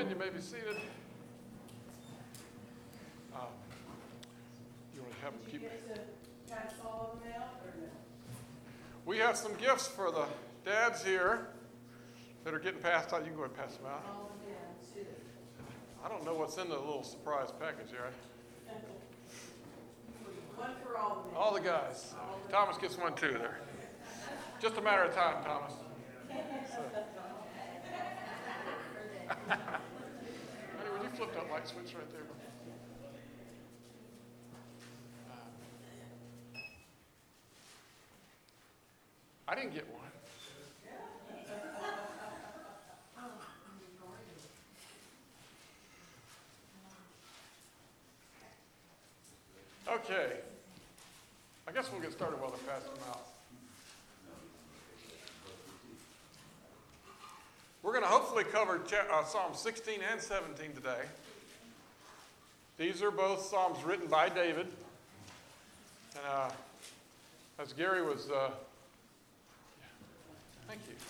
in. You may be seated. You want to have them keep. Did you get to pass all of them out or no? We have some gifts for the dads here that are getting passed out. You can go ahead and pass them out. All of them, too. I don't know what's in the little surprise package here. One for all of them. All the guys. Thomas gets one too there. Just a matter of time, Thomas. Honey, would you flip that light switch right there? I didn't get one. Okay. I guess we'll get started while they're passing them out. We're going to hopefully cover Psalms 16 and 17 today. These are both Psalms written by David. And as Gary was... thank you.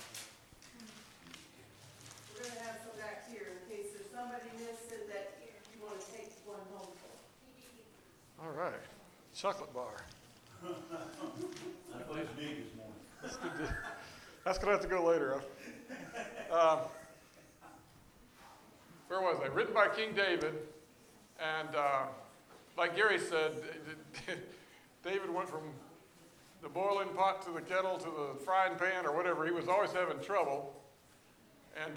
We're going to have some back here in case there's somebody missing that you want to take one home for. All right. Chocolate bar. I played big this morning. That's going to have to go later. Where was I? Written by King David. And like Gary said, David went from the boiling pot to the kettle to the frying pan or whatever. He was always having trouble. And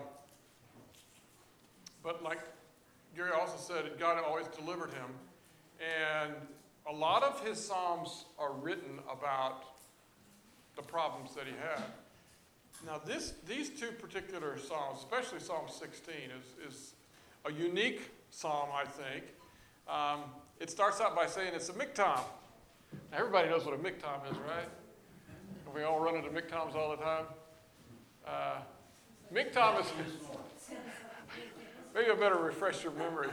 but like Gary also said, God always delivered him. And a lot of his Psalms are written about the problems that he had. Now, these two particular Psalms, especially Psalm 16, is a unique Psalm, I think. It starts out by saying it's a miktam. Now, everybody knows what a miktam is, right? We all run into miktoms all the time. Miktam is... Maybe I better refresh your memory.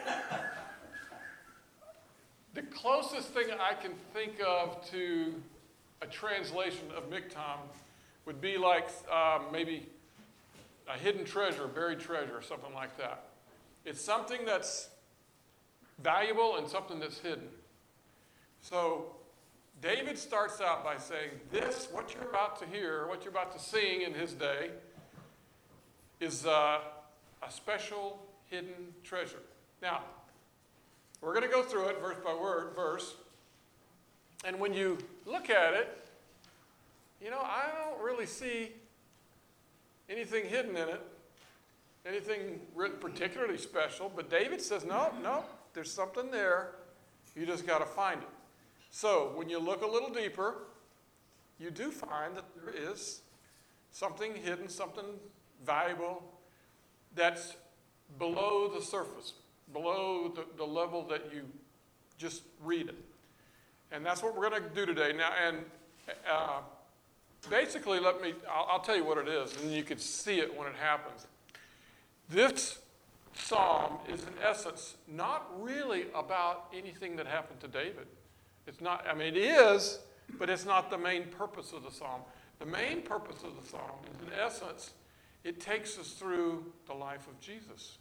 The closest thing I can think of to a translation of miktam would be like maybe a hidden treasure, buried treasure, or something like that. It's something that's valuable and something that's hidden. So David starts out by saying, what you're about to hear, what you're about to sing in his day, is a special hidden treasure. Now, we're going to go through it verse by verse. And when you look at it, I don't really see anything hidden in it, anything particularly special. But David says, no, there's something there. You just got to find it. So when you look a little deeper, you do find that there is something hidden, something valuable that's below the surface, below the level that you just read it. And that's what we're going to do today. Now, and basically, I'll tell you what it is, and you can see it when it happens. This psalm is, in essence, not really about anything that happened to David. It's not, it is, but it's not the main purpose of the psalm. The main purpose of the psalm is, in essence, it takes us through the life of Jesus.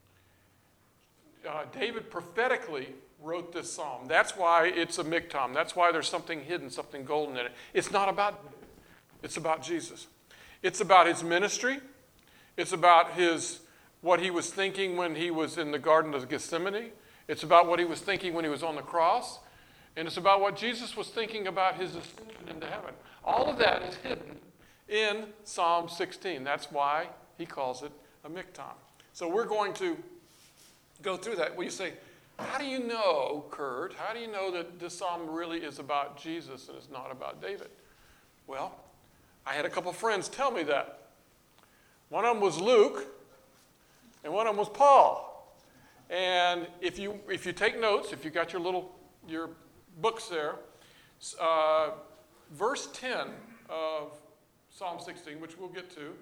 David prophetically wrote this psalm. That's why it's a miktam. That's why there's something hidden, something golden in it. It's not about David. It's about Jesus. It's about his ministry. It's about what he was thinking when he was in the Garden of Gethsemane. It's about what he was thinking when he was on the cross. And it's about what Jesus was thinking about his ascension into heaven. All of that is hidden in Psalm 16. That's why he calls it a miktam. So we're going to go through that. Well, you say, how do you know, Kurt, how do you know that this psalm really is about Jesus and it's not about David? Well, I had a couple friends tell me that. One of them was Luke, and one of them was Paul. And if you take notes, if you got your books there, verse 10 of Psalm 16, which we'll get to,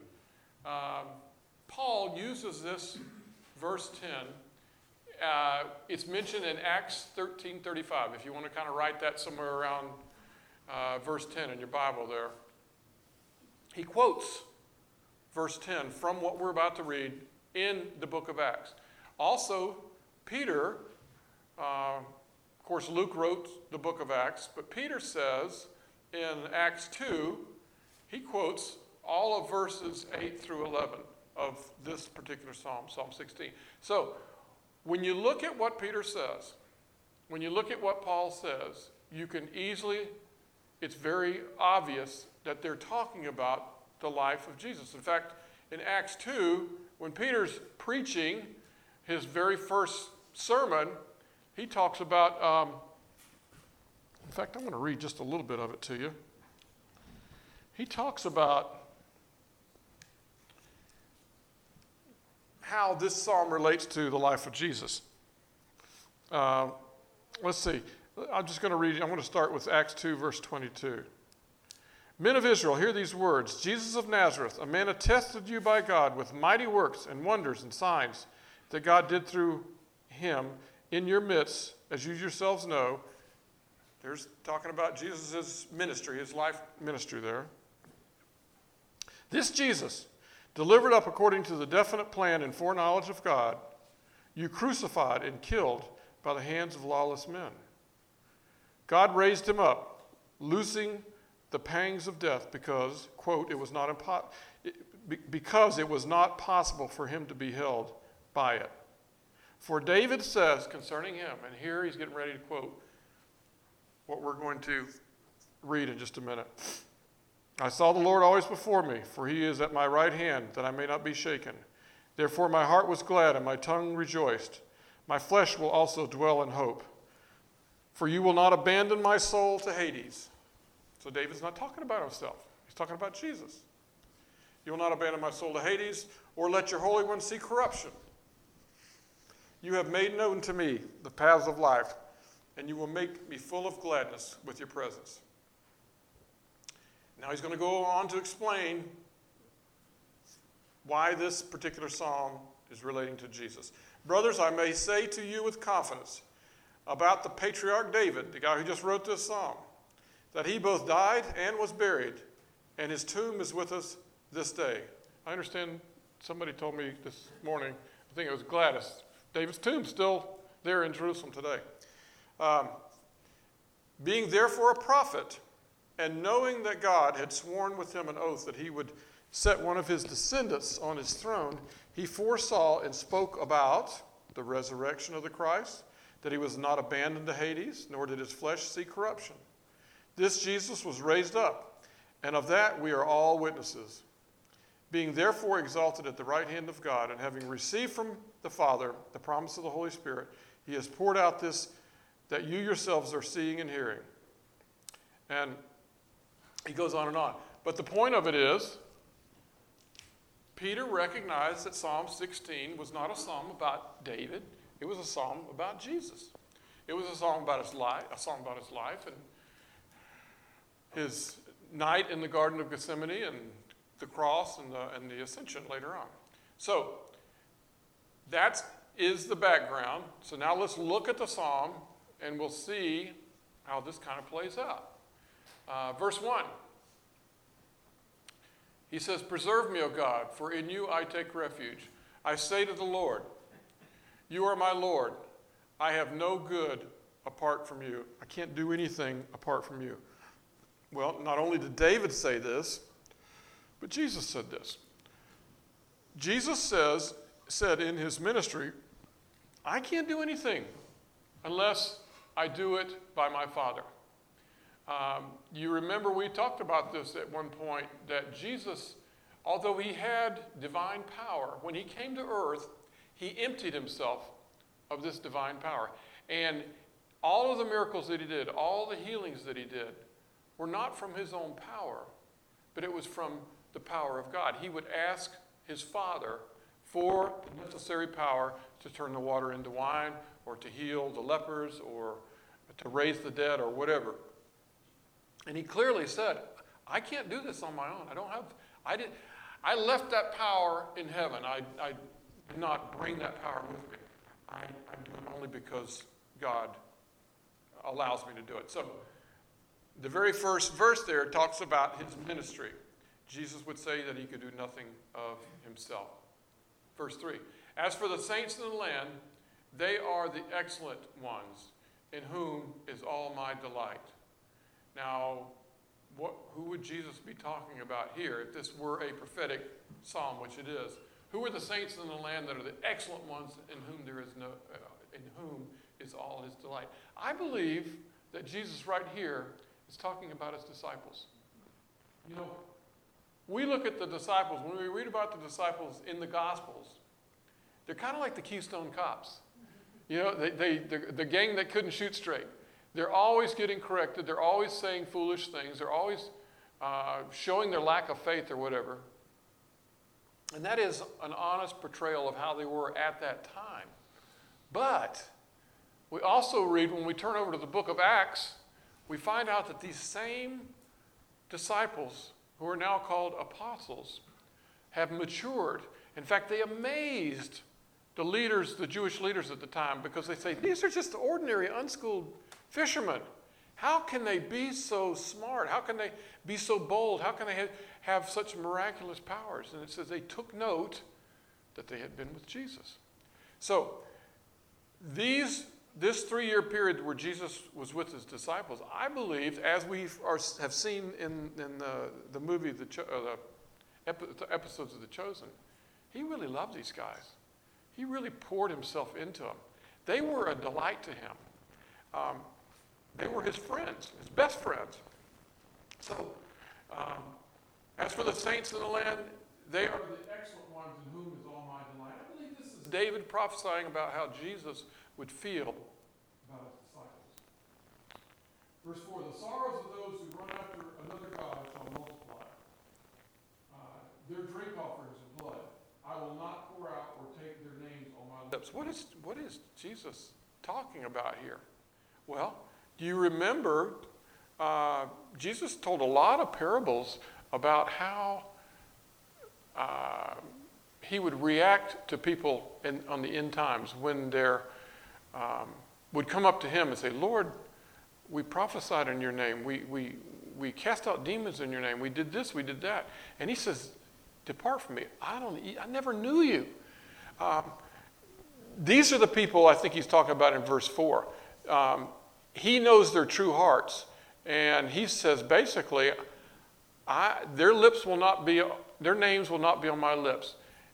Paul uses this verse 10. It's mentioned in Acts 13:35. If you want to kind of write that somewhere around verse 10 in your Bible there. He quotes verse 10 from what we're about to read in the book of Acts. Also, Peter, of course, Luke wrote the book of Acts, but Peter says in Acts 2, he quotes all of verses 8 through 11 of this particular psalm, Psalm 16. So, when you look at what Peter says, when you look at what Paul says, you can easily, it's very obvious that they're talking about the life of Jesus. In fact, in Acts 2, when Peter's preaching his very first sermon, he talks about, in fact, I'm going to read just a little bit of it to you. He talks about how this psalm relates to the life of Jesus. Let's see. I'm just going to read. I'm going to start with Acts 2, verse 22. Men of Israel, hear these words. Jesus of Nazareth, a man attested you by God with mighty works and wonders and signs that God did through him in your midst, as you yourselves know. There's talking about Jesus' ministry, his life ministry there. This Jesus, delivered up according to the definite plan and foreknowledge of God, you crucified and killed by the hands of lawless men. God raised him up, loosing the pangs of death because, quote, it was not possible for him to be held by it. For David says concerning him, and here he's getting ready to quote what we're going to read in just a minute. I saw the Lord always before me, for he is at my right hand, that I may not be shaken. Therefore my heart was glad and my tongue rejoiced. My flesh will also dwell in hope. For you will not abandon my soul to Hades. So David's not talking about himself. He's talking about Jesus. You will not abandon my soul to Hades, or let your Holy One see corruption. You have made known to me the paths of life, and you will make me full of gladness with your presence. Now he's going to go on to explain why this particular psalm is relating to Jesus. Brothers, I may say to you with confidence about the patriarch David, the guy who just wrote this psalm, that he both died and was buried, and his tomb is with us this day. I understand somebody told me this morning, I think it was Gladys, David's tomb's still there in Jerusalem today. Being therefore a prophet, and knowing that God had sworn with him an oath that he would set one of his descendants on his throne, he foresaw and spoke about the resurrection of the Christ, that he was not abandoned to Hades, nor did his flesh see corruption. This Jesus was raised up, and of that we are all witnesses. Being therefore exalted at the right hand of God, and having received from the Father the promise of the Holy Spirit, he has poured out this that you yourselves are seeing and hearing. And he goes on and on. But the point of it is, Peter recognized that Psalm 16 was not a psalm about David. It was a psalm about Jesus. It was a psalm about his life, and his night in the Garden of Gethsemane and the cross and the ascension later on. So that is the background. So now let's look at the psalm and we'll see how this kind of plays out. Verse 1. He says, preserve me, O God, for in you I take refuge. I say to the Lord, you are my Lord. I have no good apart from you. I can't do anything apart from you. Well, not only did David say this, but Jesus said this. Jesus said in his ministry, I can't do anything unless I do it by my Father. You remember we talked about this at one point, that Jesus, although he had divine power, when he came to earth, he emptied himself of this divine power. And all of the miracles that he did, all the healings that he did, were not from his own power, but it was from the power of God. He would ask his Father for the necessary power to turn the water into wine, or to heal the lepers, or to raise the dead, or whatever. And he clearly said, I can't do this on my own. I left that power in heaven. I did not bring that power with me. I do it only because God allows me to do it. So the very first verse there talks about his ministry. Jesus would say that he could do nothing of himself. Verse 3. As for the saints in the land, they are the excellent ones, in whom is all my delight. Now, who would Jesus be talking about here if this were a prophetic psalm, which it is? Who are the saints in the land that are the excellent ones, in whom is all his delight? I believe that Jesus right here is talking about his disciples. You know, we look at the disciples, when we read about the disciples in the Gospels, they're kind of like the Keystone Cops. You know, the gang that couldn't shoot straight. They're always getting corrected. They're always saying foolish things. They're always showing their lack of faith or whatever. And that is an honest portrayal of how they were at that time. But we also read, when we turn over to the book of Acts, we find out that these same disciples, who are now called apostles, have matured. In fact, they amazed the leaders, the Jewish leaders at the time, because they say, these are just ordinary, unschooled fishermen. How can they be so smart? How can they be so bold? How can they have such miraculous powers? And it says they took note that they had been with Jesus. So this 3-year period where Jesus was with his disciples, I believe, as we have seen in the movie, the episodes of The Chosen, he really loved these guys. He really poured himself into them. They were a delight to him. They were his friends, his best friends. So, as for the saints in the land, they are the excellent ones in whom is all my delight. I believe this is David prophesying about how Jesus would feel about his disciples. Verse 4, the sorrows of those who run after another God shall multiply. Their drink offerings of blood I will not pour out or take their names on my lips. What is Jesus talking about here? Well, do you remember Jesus told a lot of parables about how he would react to people on the end times when they would come up to him and say, Lord, we prophesied in your name. We cast out demons in your name. We did this, we did that. And he says, depart from me. I never knew you. These are the people I think he's talking about in verse 4. He knows their true hearts. And he says, basically, their names will not be on my lips.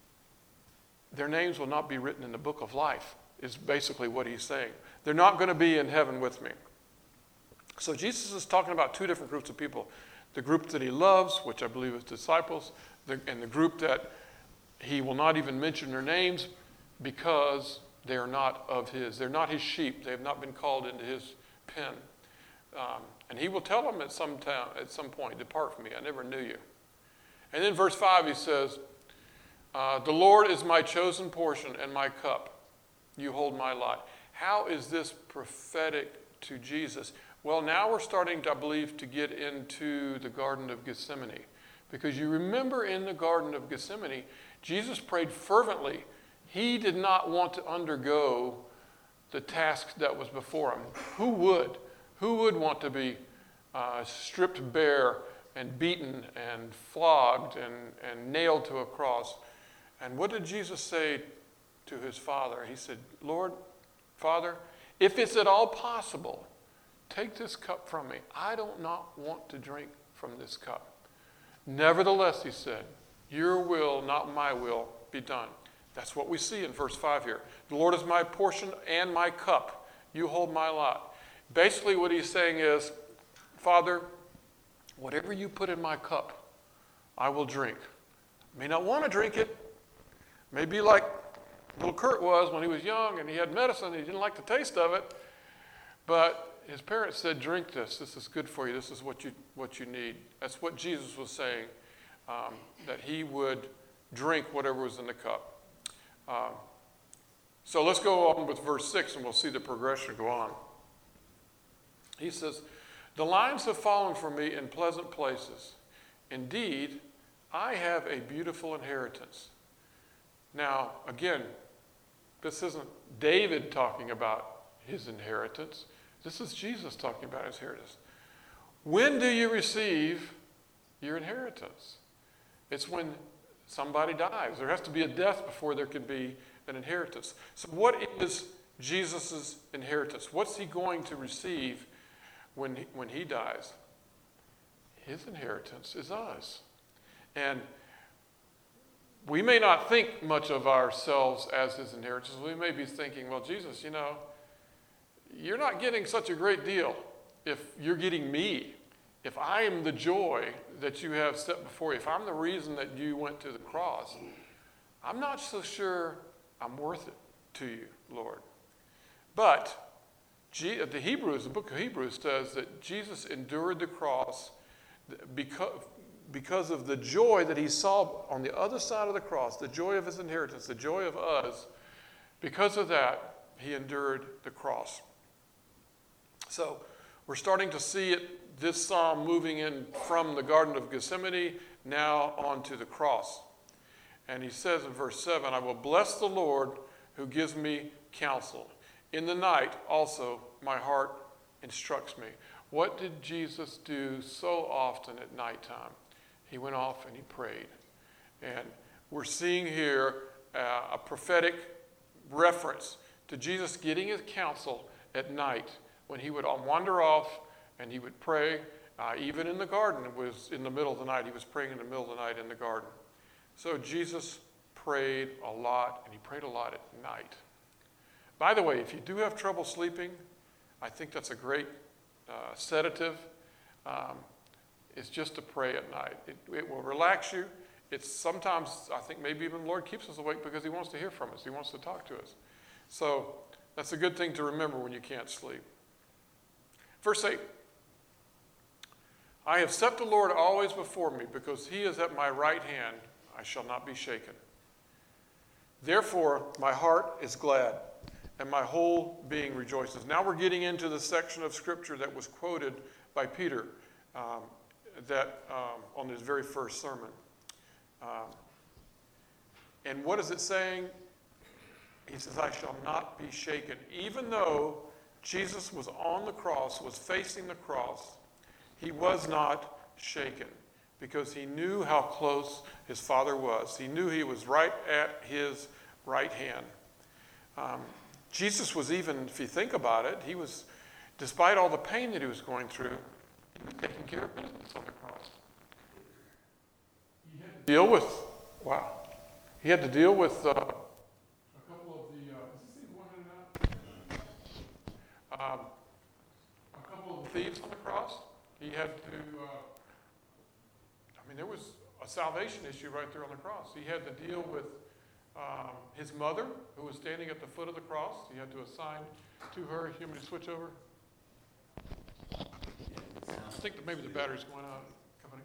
Their names will not be written in the book of life, is basically what he's saying. They're not going to be in heaven with me. So Jesus is talking about two different groups of people. The group that he loves, which I believe is disciples, and the group that he will not even mention their names because they are not of his. They're not his sheep. They have not been called into his pen. And he will tell them at some point, depart from me, I never knew you. And then verse 5 he says, the Lord is my chosen portion and my cup. You hold my lot. How is this prophetic to Jesus? Well, now we're starting, I believe, to get into the Garden of Gethsemane. Because you remember in the Garden of Gethsemane, Jesus prayed fervently. He did not want to undergo the task that was before him. Who would? Who would want to be stripped bare and beaten and flogged and nailed to a cross? And what did Jesus say to his Father? He said, Lord, Father, if it's at all possible, take this cup from me. I do not want to drink from this cup. Nevertheless, he said, your will, not my will, be done. That's what we see in verse 5 here. The Lord is my portion and my cup. You hold my lot. Basically what he's saying is, Father, whatever you put in my cup, I will drink. I may not want to drink it. Maybe like little Kurt was when he was young and he had medicine and he didn't like the taste of it. But his parents said, drink this. This is good for you. This is what you need. That's what Jesus was saying, that he would drink whatever was in the cup. So let's go on with verse 6 and we'll see the progression go on. He says, the lines have fallen for me in pleasant places. Indeed, I have a beautiful inheritance. Now, again, this isn't David talking about his inheritance. This is Jesus talking about his inheritance. When do you receive your inheritance? It's when somebody dies. There has to be a death before there can be an inheritance. So what is Jesus' inheritance? What's he going to receive when he dies? His inheritance is us. And we may not think much of ourselves as his inheritance. We may be thinking, well, Jesus, you're not getting such a great deal if you're getting me. If I am the joy that you have set before you, if I'm the reason that you went to the cross, I'm not so sure I'm worth it to you, Lord. But the book of Hebrews says that Jesus endured the cross because of the joy that he saw on the other side of the cross, the joy of his inheritance, the joy of us. Because of that, he endured the cross. So we're starting to see this psalm moving in from the Garden of Gethsemane now onto the cross. And he says in verse 7, I will bless the Lord who gives me counsel. In the night also my heart instructs me. What did Jesus do so often at nighttime? He went off and he prayed. And we're seeing here a prophetic reference to Jesus getting his counsel at night when he would wander off and he would pray. Even in the garden, it was in the middle of the night. He was praying in the middle of the night in the garden. So Jesus prayed a lot, and he prayed a lot at night. By the way, if you do have trouble sleeping, I think that's a great sedative. It's just to pray at night. It will relax you. It's sometimes, I think maybe even the Lord keeps us awake because he wants to hear from us. He wants to talk to us. So that's a good thing to remember when you can't sleep. Verse 8. I have set the Lord always before me, because he is at my right hand. I shall not be shaken. Therefore, my heart is glad, and my whole being rejoices. Now we're getting into the section of Scripture that was quoted by Peter on his very first sermon. And what is it saying? He says, I shall not be shaken. Even though Jesus was on the cross, was facing the cross, he was not shaken because he knew how close his Father was. He knew he was right at his right hand. Jesus was, even if you think about it, he was, despite all the pain that he was going through, he was taking care of business on the cross. He had to deal with, he had to deal with a couple of the, is this thing one out? A couple of the thieves on the cross. He had to, there was a salvation issue right there on the cross. He had to deal with his mother, who was standing at the foot of the cross. He had to assign to her. You want me to switch over? I think that maybe the battery's going out, coming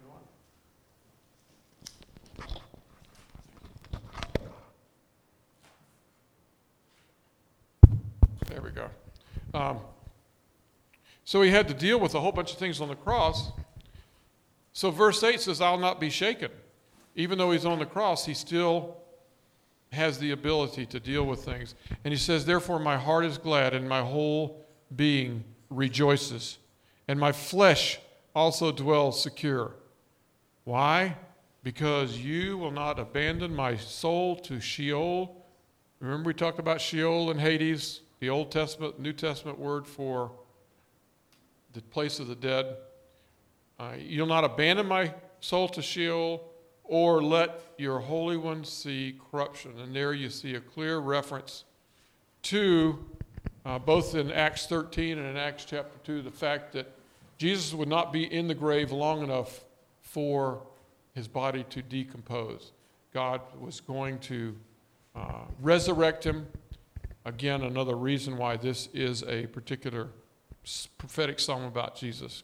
and going. There we go. So he had to deal with a whole bunch of things on the cross. So verse 8 says, I'll not be shaken. Even though he's on the cross, he still has the ability to deal with things. And he says, therefore my heart is glad, and my whole being rejoices. And my flesh also dwells secure. Why? Because you will not abandon my soul to Sheol. Remember we talked about Sheol and Hades, the Old Testament, New Testament word for the place of the dead. You'll not abandon my soul to Sheol, or let your Holy One see corruption. And there you see a clear reference to, both in Acts 13 and in Acts chapter 2, the fact that Jesus would not be in the grave long enough for his body to decompose. God was going to resurrect him. Again, another reason why this is a particular prophetic psalm about Jesus.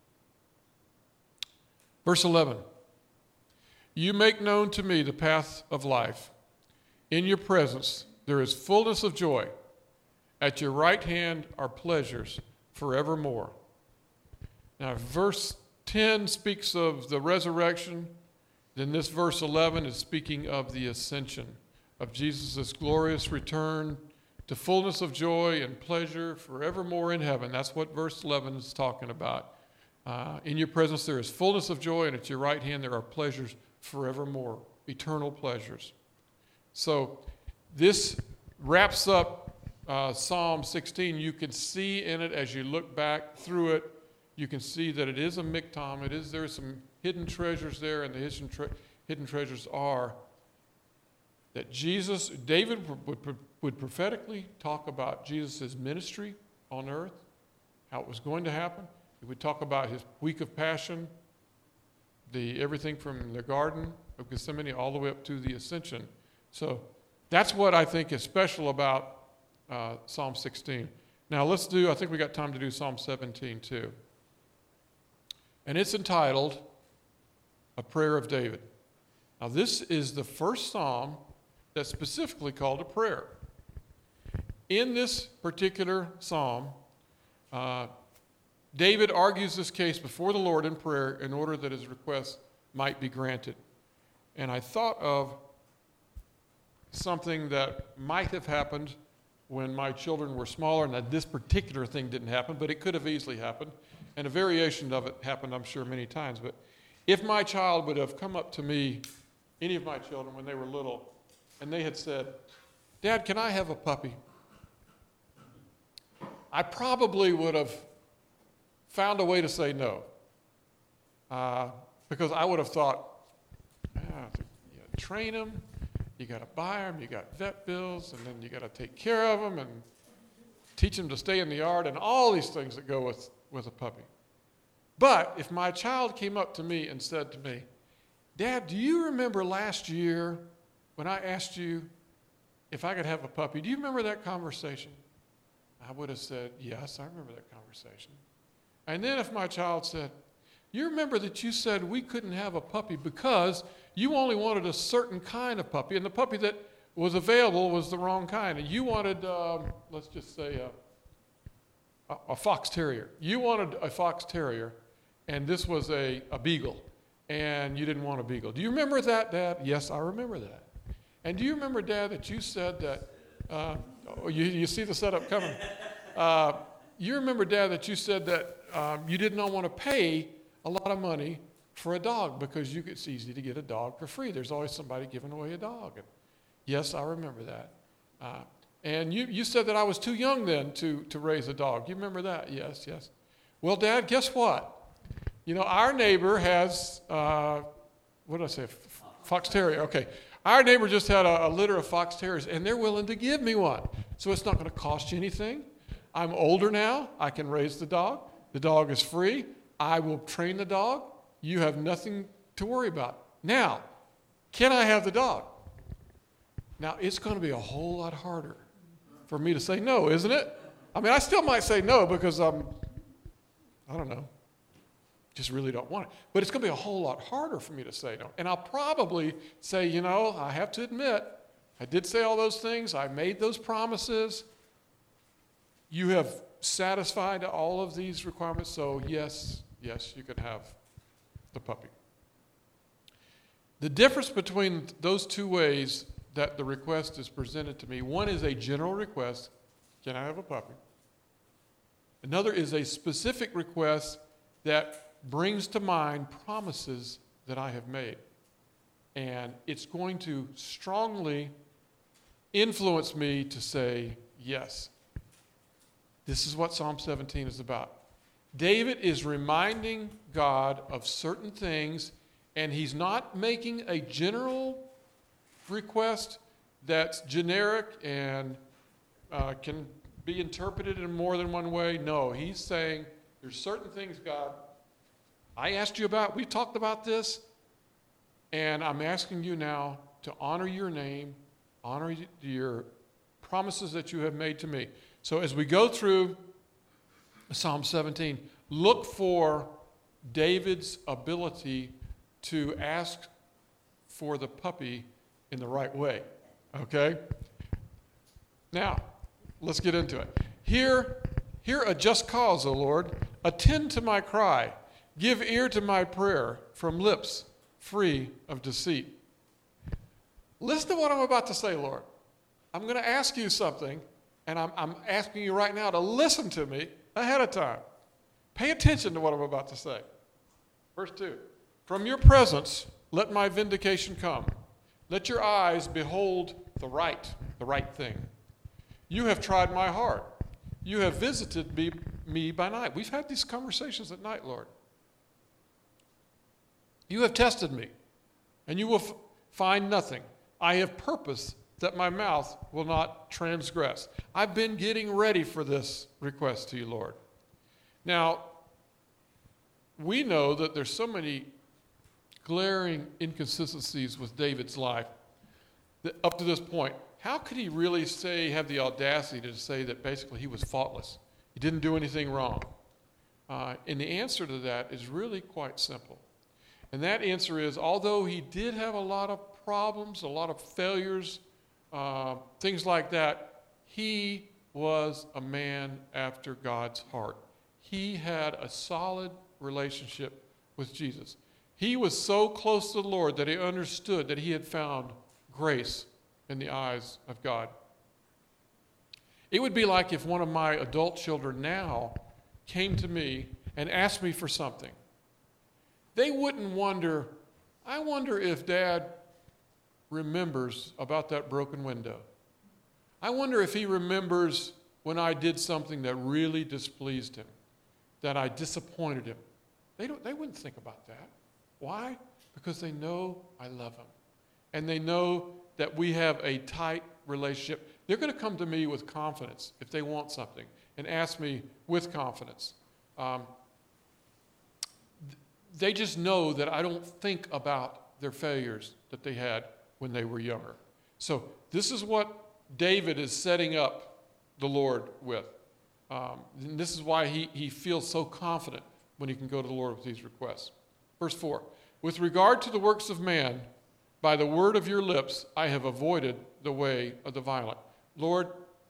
Verse 11. You make known to me the path of life. In your presence there is fullness of joy. At your right hand are pleasures forevermore. Now, verse 10 speaks of the resurrection. Then this verse 11 is speaking of the ascension, of Jesus' glorious return to fullness of joy and pleasure forevermore in heaven. That's what verse 11 is talking about. In your presence there is fullness of joy, and at your right hand there are pleasures forevermore eternal pleasures. So this wraps up Psalm 16. You can see in it, as you look back through it, you can see that it is a miktam. There's some hidden treasures there, and the hidden treasures are that David would prophetically talk about Jesus' ministry on earth, how it was going to happen. He would talk about his week of passion, everything from the Garden of Gethsemane all the way up to the Ascension. So that's what I think is special about Psalm 16. Now I think we got time to do Psalm 17 too. And it's entitled, A Prayer of David. Now this is the first psalm that's specifically called a prayer. In this particular psalm, David argues this case before the Lord in prayer in order that his request might be granted. And I thought of something that might have happened when my children were smaller, and that this particular thing didn't happen, but it could have easily happened. And a variation of it happened, I'm sure, many times. But if my child would have come up to me, any of my children, when they were little, and they had said, "Dad, can I have a puppy?" I probably would have found a way to say no. Because I would have thought, you train them, you got to buy them, you got vet bills, and then you got to take care of them and teach them to stay in the yard and all these things that go with a puppy. But if my child came up to me and said to me, "Dad, do you remember last year when I asked you if I could have a puppy? Do you remember that conversation?" I would have said, "Yes, I remember that conversation." And then if my child said, "You remember that you said we couldn't have a puppy because you only wanted a certain kind of puppy, and the puppy that was available was the wrong kind, and you wanted, let's just say, a fox terrier. You wanted a fox terrier, and this was a beagle, and you didn't want a beagle. Do you remember that, Dad?" "Yes, I remember that." "And do you remember, Dad, that you said that," you see the setup coming. "You remember, Dad, that you said that you did not want to pay a lot of money for a dog because it's easy to get a dog for free. There's always somebody giving away a dog." And, "Yes, I remember that." "And you said that I was too young then to raise a dog. You remember that?" "Yes, yes." "Well, Dad, guess what? Our neighbor has, what did I say, fox terrier. Okay. Our neighbor just had a litter of fox terriers, and they're willing to give me one. So it's not going to cost you anything. I'm older now. I can raise the dog. The dog is free. I will train the dog. You have nothing to worry about. Now, can I have the dog?" Now, it's going to be a whole lot harder for me to say no, isn't it? I mean, I still might say no because I don't know, just really don't want it. But it's going to be a whole lot harder for me to say no. And I'll probably say, I have to admit, I did say all those things. I made those promises. You have satisfied all of these requirements, so yes, you can have the puppy. The difference between those two ways that the request is presented to me, one is a general request, "Can I have a puppy?" Another is a specific request that brings to mind promises that I have made. And it's going to strongly influence me to say yes. This is what Psalm 17 is about. David is reminding God of certain things, and he's not making a general request that's generic and can be interpreted in more than one way. No, he's saying, there's certain things, God, I asked you about, we talked about this, and I'm asking you now to honor your name, honor your promises that you have made to me. So as we go through Psalm 17, look for David's ability to ask for the puppy in the right way, okay? Now, let's get into it. Hear a just cause, O Lord. Attend to my cry. Give ear to my prayer from lips free of deceit. Listen to what I'm about to say, Lord. I'm going to ask you something, and I'm asking you right now to listen to me ahead of time. Pay attention to what I'm about to say. Verse 2. From your presence, let my vindication come. Let your eyes behold the right thing. You have tried my heart. You have visited me by night. We've had these conversations at night, Lord. You have tested me, and you will find nothing. I have purpose that my mouth will not transgress. I've been getting ready for this request to you, Lord. Now, we know that there's so many glaring inconsistencies with David's life that up to this point. How could he really have the audacity to say that basically he was faultless? He didn't do anything wrong. And the answer to that is really quite simple. And that answer is, although he did have a lot of problems, a lot of failures, things like that, he was a man after God's heart. He had a solid relationship with Jesus. He was so close to the Lord that he understood that he had found grace in the eyes of God. It would be like if one of my adult children now came to me and asked me for something. They wouldn't wonder, I wonder if Dad remembers about that broken window. I wonder if he remembers when I did something that really displeased him, that I disappointed him. They wouldn't think about that. Why? Because they know I love him. And they know that we have a tight relationship. They're going to come to me with confidence if they want something and ask me with confidence. They just know that I don't think about their failures that they had when they were younger. So this is what David is setting up the Lord with. And this is why he feels so confident when he can go to the Lord with these requests. Verse 4, with regard to the works of man, by the word of your lips, I have avoided the way of the violent. Lord,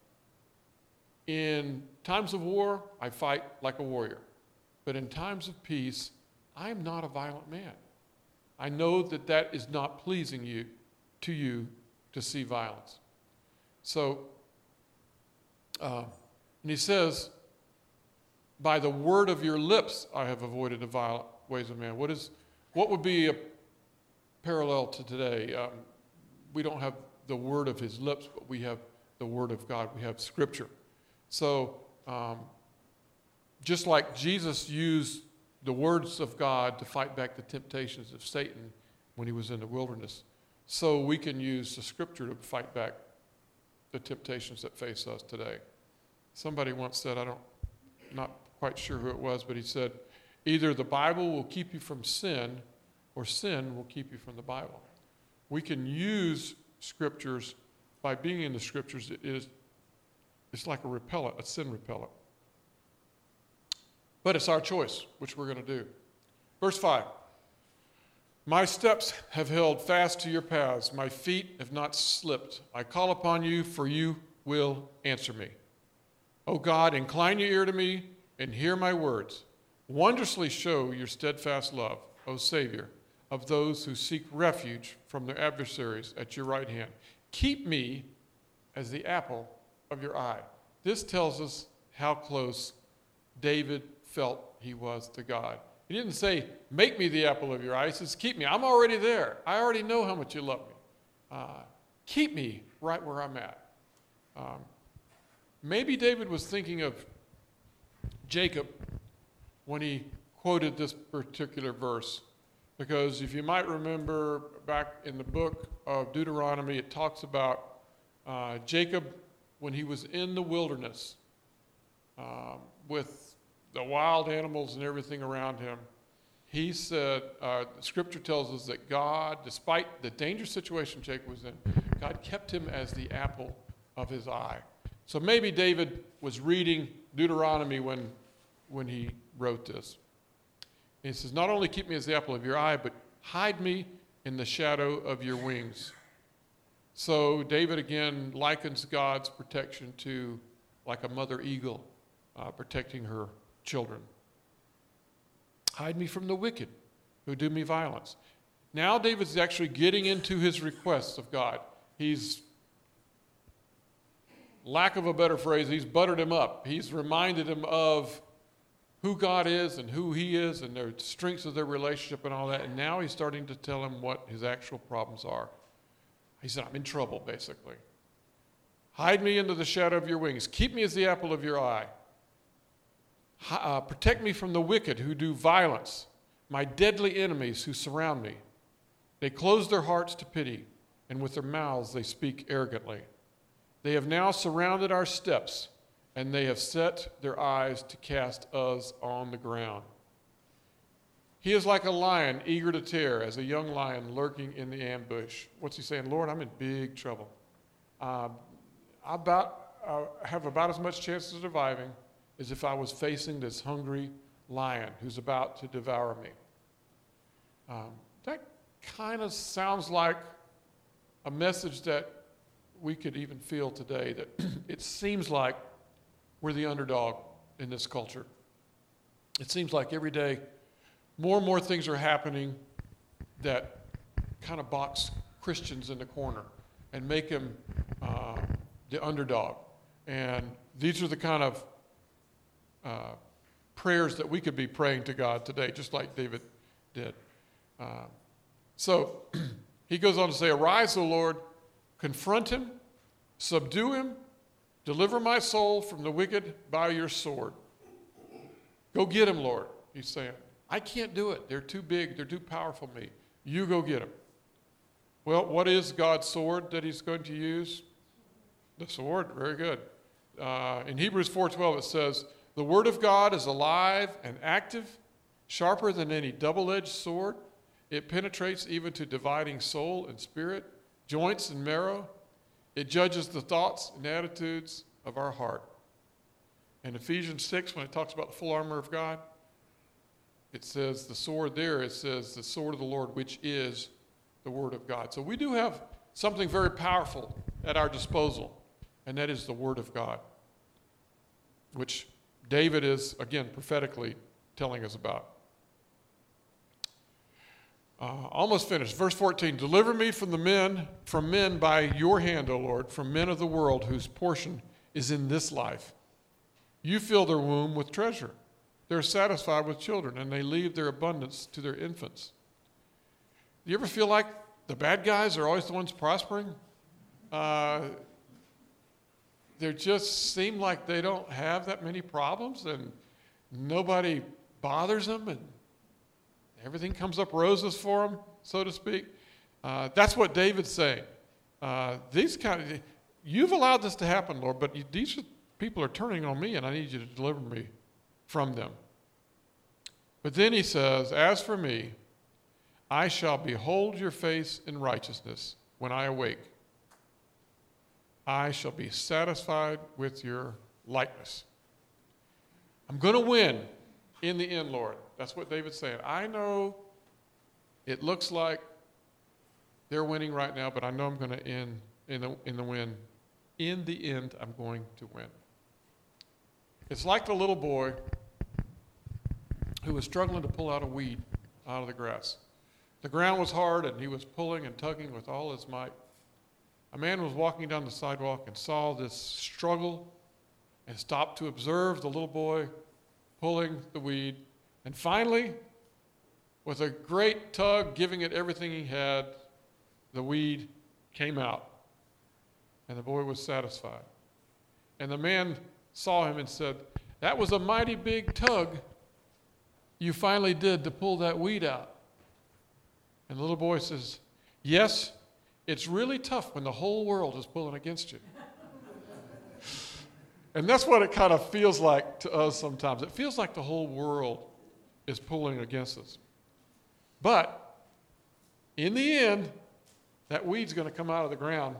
in times of war, I fight like a warrior. But in times of peace, I am not a violent man. I know that that is not pleasing to you to see violence. So, and he says, by the word of your lips, I have avoided the violent ways of man. What would be a parallel to today? We don't have the word of his lips, but we have the word of God. We have Scripture. So, just like Jesus used the words of God to fight back the temptations of Satan when he was in the wilderness, so we can use the Scripture to fight back the temptations that face us today. Somebody once said, not quite sure who it was, but he said, either the Bible will keep you from sin, or sin will keep you from the Bible. We can use Scriptures. By being in the Scriptures, it's like a repellent, a sin repellent. But it's our choice, which we're going to do. Verse 5, my steps have held fast to your paths. My feet have not slipped. I call upon you, for you will answer me. O God, incline your ear to me and hear my words. Wondrously show your steadfast love, O Savior, of those who seek refuge from their adversaries at your right hand. Keep me as the apple of your eye. This tells us how close David felt he was to God. He didn't say, make me the apple of your eye. He says, keep me. I'm already there. I already know how much you love me. Keep me right where I'm at. Maybe David was thinking of Jacob when he quoted this particular verse. Because if you might remember back in the book of Deuteronomy, it talks about Jacob when he was in the wilderness with the wild animals and everything around him. He said, the Scripture tells us that God, despite the dangerous situation Jacob was in, God kept him as the apple of his eye. So maybe David was reading Deuteronomy when he wrote this. And he says, not only keep me as the apple of your eye, but hide me in the shadow of your wings. So David again likens God's protection to like a mother eagle protecting her children. Hide me from the wicked who do me violence. Now David's actually getting into his requests of God. He's, lack of a better phrase, he's buttered him up. He's reminded him of who God is and who he is and the strengths of their relationship and all that. And now he's starting to tell him what his actual problems are. He said, I'm in trouble, basically. Hide me into the shadow of your wings. Keep me as the apple of your eye. Protect me from the wicked who do violence, my deadly enemies who surround me. They close their hearts to pity, and with their mouths they speak arrogantly. They have now surrounded our steps, and they have set their eyes to cast us on the ground. He is like a lion eager to tear, as a young lion lurking in the ambush. What's he saying? Lord, I'm in big trouble. I have about as much chance of surviving as if I was facing this hungry lion who's about to devour me. That kind of sounds like a message that we could even feel today, that it seems like we're the underdog in this culture. It seems like every day more and more things are happening that kind of box Christians in the corner and make them the underdog. And these are the kind of prayers that we could be praying to God today, just like David did. So he goes on to say, arise, O Lord, confront him, subdue him, deliver my soul from the wicked by your sword. Go get him, Lord, he's saying. I can't do it. They're too big. They're too powerful for me. You go get them. Well, what is God's sword that he's going to use? The sword. Very good. In Hebrews 4:12 it says, the word of God is alive and active, sharper than any double-edged sword. It penetrates even to dividing soul and spirit, joints and marrow. It judges the thoughts and attitudes of our heart. In Ephesians 6, when it talks about the full armor of God, it says the sword there, it says the sword of the Lord, which is the word of God. So we do have something very powerful at our disposal, and that is the word of God, which David is, again, prophetically telling us about. Almost finished. Verse 14, deliver me from men by your hand, O Lord, from men of the world whose portion is in this life. You fill their womb with treasure. They're satisfied with children, and they leave their abundance to their infants. Do you ever feel like the bad guys are always the ones prospering? They just seem like they don't have that many problems, and nobody bothers them, and everything comes up roses for them, so to speak. That's what David's saying. You've allowed this to happen, Lord, but these people are turning on me, and I need you to deliver me from them. But then he says, as for me, I shall behold your face in righteousness when I awake. I shall be satisfied with your likeness. I'm going to win in the end, Lord. That's what David's saying. I know it looks like they're winning right now, but I know I'm going to end in the win. In the end, I'm going to win. It's like the little boy who was struggling to pull out a weed out of the grass. The ground was hard, and he was pulling and tugging with all his might. A man was walking down the sidewalk and saw this struggle and stopped to observe the little boy pulling the weed. And finally, with a great tug, giving it everything he had, the weed came out. And the boy was satisfied. And the man saw him and said, that was a mighty big tug you finally did to pull that weed out. And the little boy says, yes, it's really tough when the whole world is pulling against you. And that's what it kind of feels like to us sometimes. It feels like the whole world is pulling against us. But in the end, that weed's going to come out of the ground,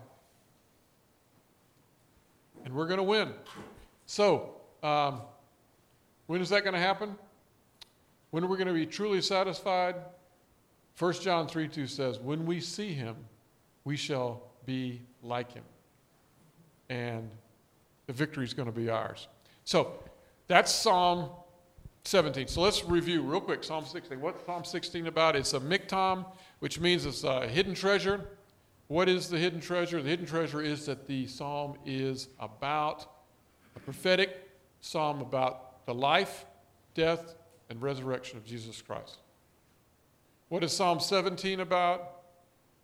and we're going to win. So, when is that going to happen? When are we going to be truly satisfied? 1 John 3:2 says, when we see him, we shall be like him. And the victory is going to be ours. So that's Psalm 17. So let's review real quick Psalm 16. What's Psalm 16 about? It's a miktam, which means it's a hidden treasure. What is the hidden treasure? The hidden treasure is that the psalm is about a prophetic psalm about the life, death, and resurrection of Jesus Christ. What is Psalm 17 about?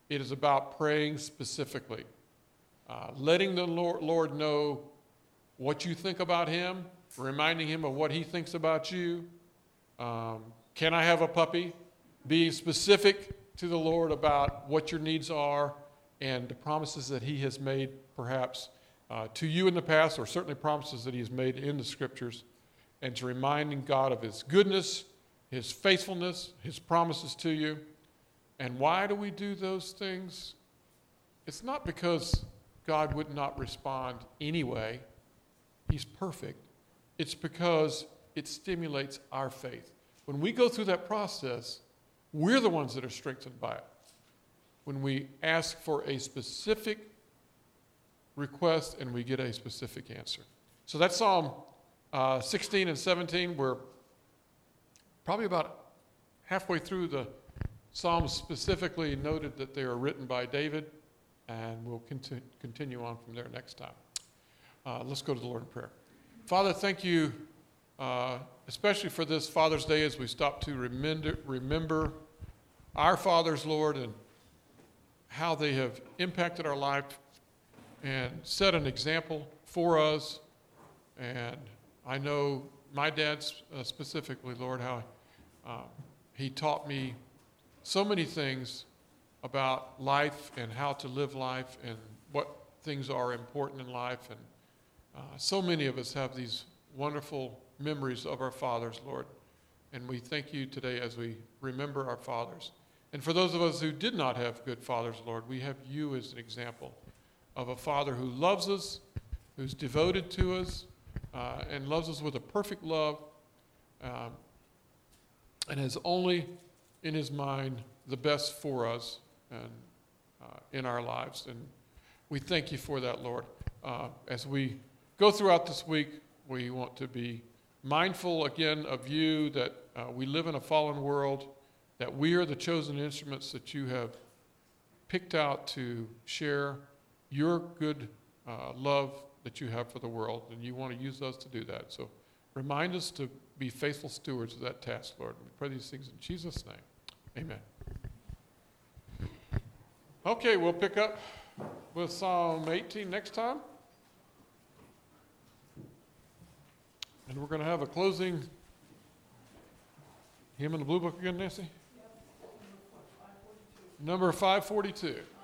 It is about praying specifically, letting the Lord know what you think about him, reminding him of what he thinks about you. Can I have a puppy? Being specific to the Lord about what your needs are and the promises that he has made perhaps to you in the past, or certainly promises that he has made in the scriptures, and to reminding God of his goodness, his faithfulness, his promises to you. And why do we do those things? It's not because God would not respond anyway. He's perfect. It's because it stimulates our faith. When we go through that process, we're the ones that are strengthened by it. When we ask for a specific request and we get a specific answer. So that's Psalm 16 and 17. We're probably about halfway through the Psalms, specifically noted that they are written by David, and we'll continue on from there next time. Let's go to the Lord in prayer. Father, thank you, especially for this Father's Day, as we stop to remember our fathers, Lord, and how they have impacted our life and set an example for us. And I know my dad specifically, Lord, how he taught me so many things about life and how to live life and what things are important in life. And so many of us have these wonderful memories of our fathers, Lord. And we thank you today as we remember our fathers. And for those of us who did not have good fathers, Lord, we have you as an example of a father who loves us, who's devoted to us, and loves us with a perfect love, and has only in his mind the best for us and in our lives. And we thank you for that, Lord. As we go throughout this week, we want to be mindful again of you, that we live in a fallen world, that we are the chosen instruments that you have picked out to share your good love that you have for the world, and you want to use us to do that. So remind us to be faithful stewards of that task, Lord. We pray these things in Jesus' name. Amen. Okay, we'll pick up with Psalm 18 next time. And we're going to have a closing hymn in the Blue Book again, Nancy? Yep. Number 542.